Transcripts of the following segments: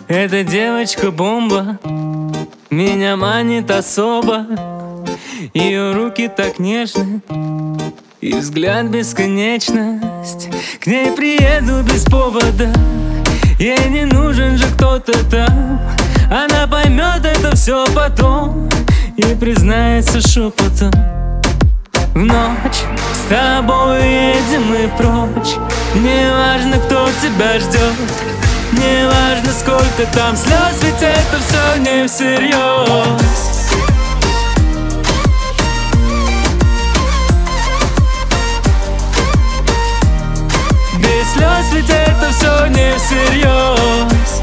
Эта девочка бомба, меня манит особо. Ее руки так нежны, и взгляд бесконечность. К ней приеду без повода, ей не нужен же кто-то там. Она поймет это все потом и признается шепотом: в ночь с тобой едем мы прочь. Не важно, кто тебя ждет, не важно, сколько там слез, ведь это все не всерьез. Без слез, ведь это все не всерьез.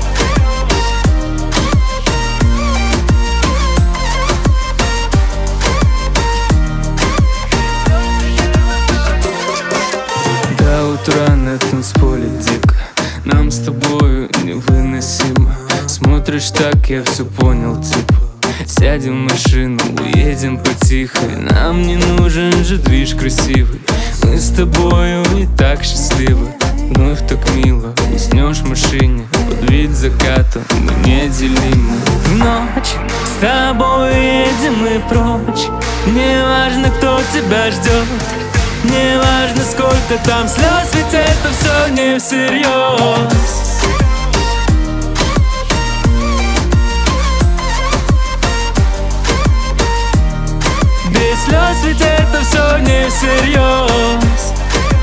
До утра на танцполе дико, нам с тобою невыносимо. Смотришь так, я все понял, типа сядем в машину, уедем по-тихой. Нам не нужен же движ красивый, мы с тобою и так счастливы. Вновь так мило, уснешь в машине под вид заката, мы неделимы. В ночь с тобой едем мы прочь. Не важно, кто тебя ждет, не важно, сколько там слез, ведь это все не всерьез. Без слез, ведь это все не всерьез.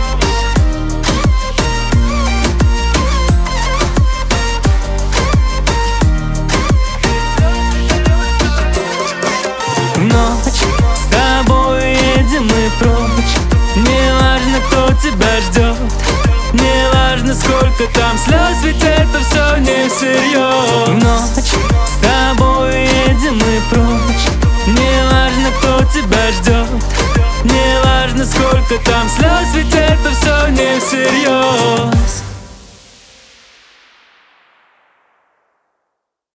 В ночь с тобой едем мы прочь. Не важно, кто тебя ждет, не важно, сколько там слез, ведь это все не всерьез. В ночь с тобой едем мы прочь. Не важно, кто тебя ждет, не важно, сколько там слез, ведь это все не всерьез.